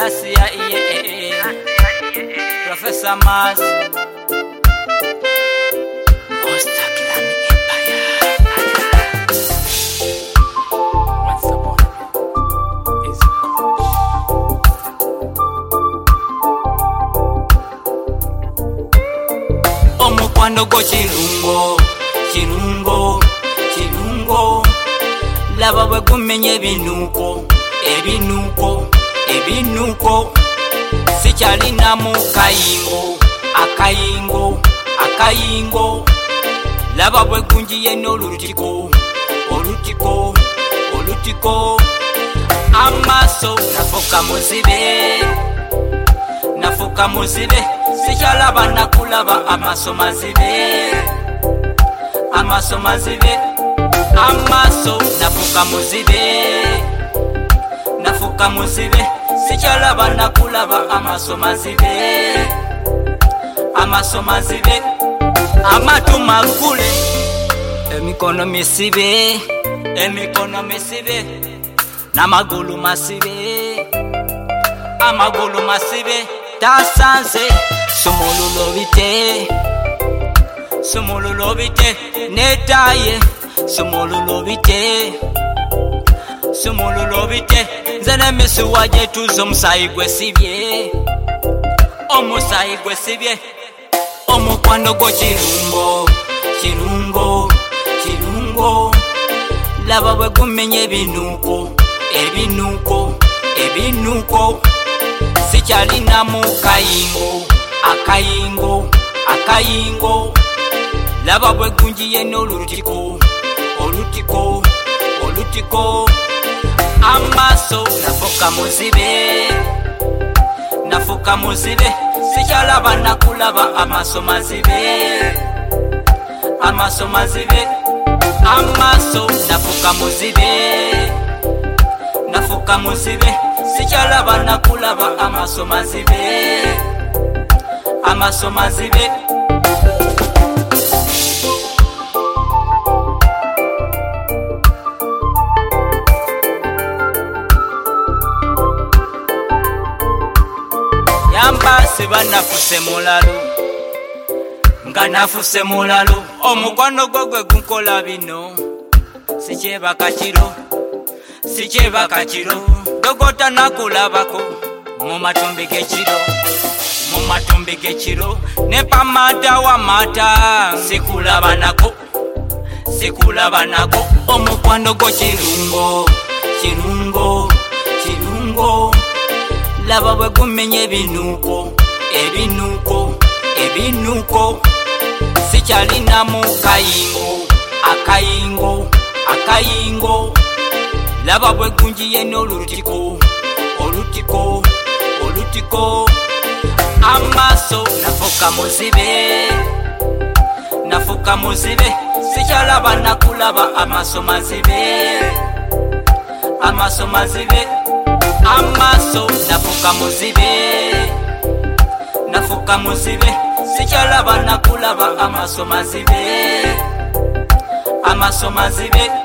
Selassie, Professor Mars, Monster Clan Empire. Once upon is omukwano go kirungo, kirungo, kirungo. Laba bwe gumenye ebinuuko, ebinuuko, ebinuuko. Sikyalina mu kayingo, akayingo, akayingo. Laba bwe gunjiye n'olutiko, olutiko, olutiko. Amaaso nafuka muzibe, nafuka muzibe. Sikyalaba nakulaba amaaso mazibe, amaaso mazibe. Amaaso nafuka muzibe, nafuka muzibe. Sikyalaba nakulaba amaaso mazibe, amaaso mazibe. Amatu magule, emikono misibe, emikono misibe. N'amagulu masibe, amagulu masibe. Tasanze sumululo bite, sumululo bite. Netaye sumululo bite, sumululo bite. Nze n'emisuwa gyetuzo omusayi gwe sibye, omusayi gwe sibye. Omukwano gwo kirungo, kirungo, kirungo. Laba bwe gumenye ebinuuko, ebinuuko, ebinuuko. Sikyalina mu kayingo, akayingo, akayingo. Laba bwe gunjiye n'olutiko, olutiko, olutiko. Amaaso nafuka muzibe, nafuka muzibe. Sikyalaba nakulaba amaaso mazibe, amaaso mazibe. Amaaso nafuka muzibe, nafuka muzibe. Sikyalaba nakulaba amaaso mazibe, amaaso mazibe. Yamba siba nafuse mulalo, nga nafuse mulalo. Omukwano gwo gwe gunkola bino, sikyebaka kiro, sikyebaka kiro. Dogota nakulabako mu matumbi g'ekiro, mu matumbi g'ekiro. Nepa mata wa mata, sikulaba nako, sikulaba nako. Omukwano gwo kirungo, kirungo, kirungo. Laba bwe gumenye ebinuuko, ebinuuko, ebinuuko. Sikyalina mu kayingo, akayingo, akayingo. Laba bwe gunjiye n'olutiko, olutiko, olutiko. Amaaso nafuka muzibe, nafuka muzibe. Sikyalaba nakulaba amaaso mazibe, amaaso mazibe. Amaaso nafuka muzibe, nafuka muzibe. Sikyalaba nakulaba amaaso mazibe, amaaso mazibe.